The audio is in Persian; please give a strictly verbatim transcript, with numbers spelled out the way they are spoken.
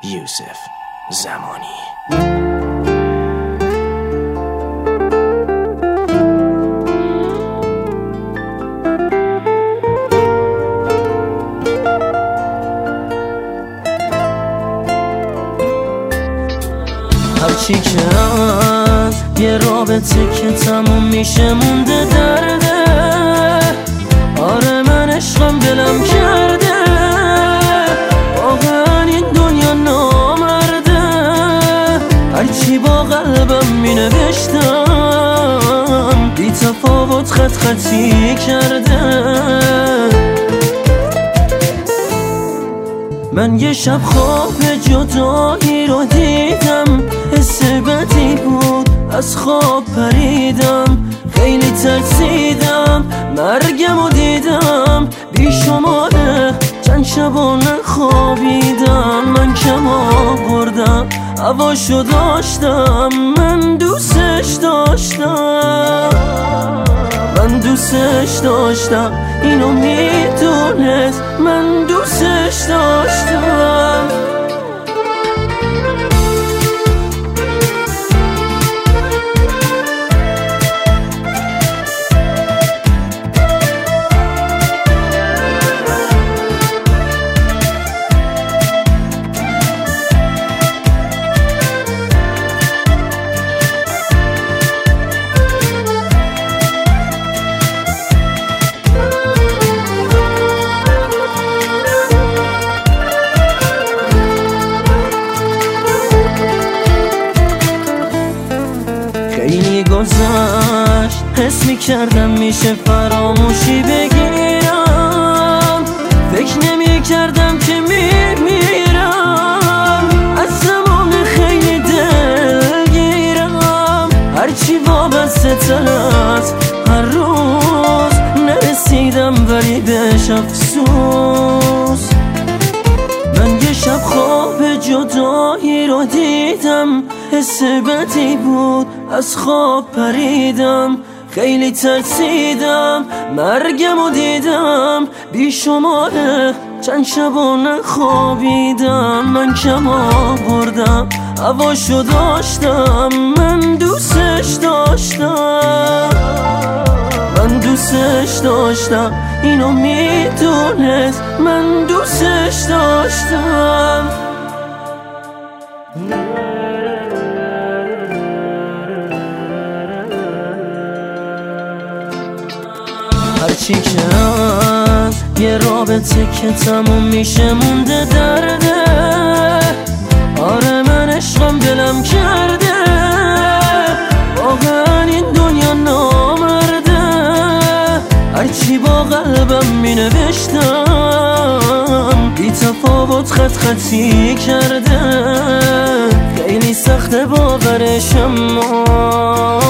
یوسف زمانی. هرچی که از یه رابطه که تموم میشه مونده درده. آره من عشقم دلم کرده، واقعا این دنیا نامرده. هرچی با قلبم می نوشتم بی تفاوت خط خطی کرده. من یه شب خواب جدایی رو دیدم، حس بدی بود از خواب پریدم. خیلی ترسیدم مرگم رو دیدم، بی شماره چند شبا نخوابیدم. من کم آوردم هواشو داشتم، من دوستش داشتم، من دوستش داشتم. اینو میدونست من دوستش داشتم. خیلی گذشت حس میکردم میشه فراموشی بگیرم، فکر نمیکردم که میمیرم. از زمان خیلی دلگیرم، هرچی وابسته تر از هر روز نرسیدم ولی بهش افسوس. من یه شب خواب جدایی رو دیدم، حس بدی بود از خواب پریدم. خیلی ترسیدم مرگم رو دیدم، بی شماره چند شبا نخوابیدم. من کم آوردم هواشو داشتم، من دوستش داشتم، من دوستش داشتم. اینو میدونست من دوستش داشتم. هرچی که از یه رابطه که تموم میشه مونده درده. آره من عشقم دلم کرده، واقعا این دنیا نامرده. هرچی با قلبم می نوشتم بی تفاوت خط خطی کرده. خیلی سخته باورش اما